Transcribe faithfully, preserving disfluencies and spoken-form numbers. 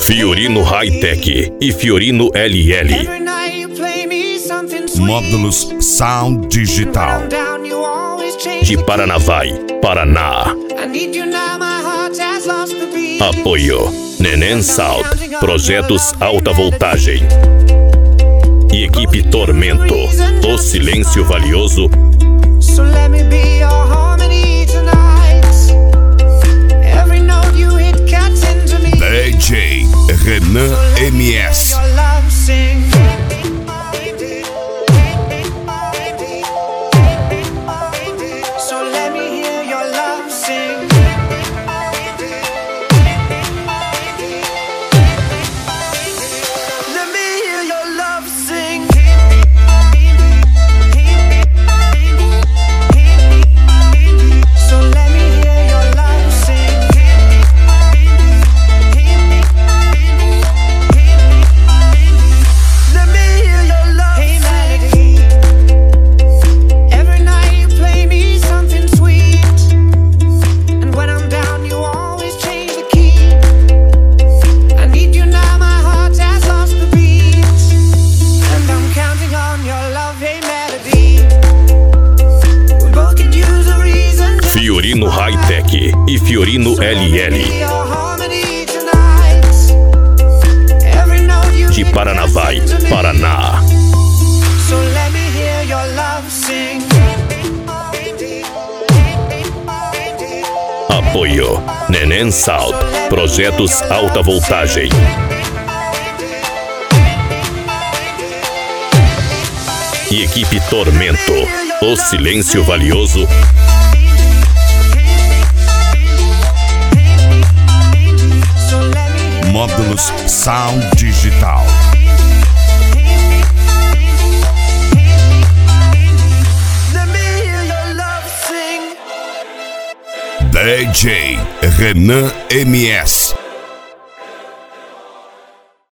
Fiorino Hightech e Fiorino L L. Módulos Sound Digital. De Paranavaí, Paraná. Apoio Neném Sound, projetos alta voltagem. E equipe Tormento, o silêncio valioso. D J Renan M S. Fiorino Hightech e Fiorino L L. De Paranavaí, Paraná. Apoio Neném Sound, projetos alta voltagem. E equipe Tormento, o silêncio valioso. Módulos Sound Digital. D J Renan M S.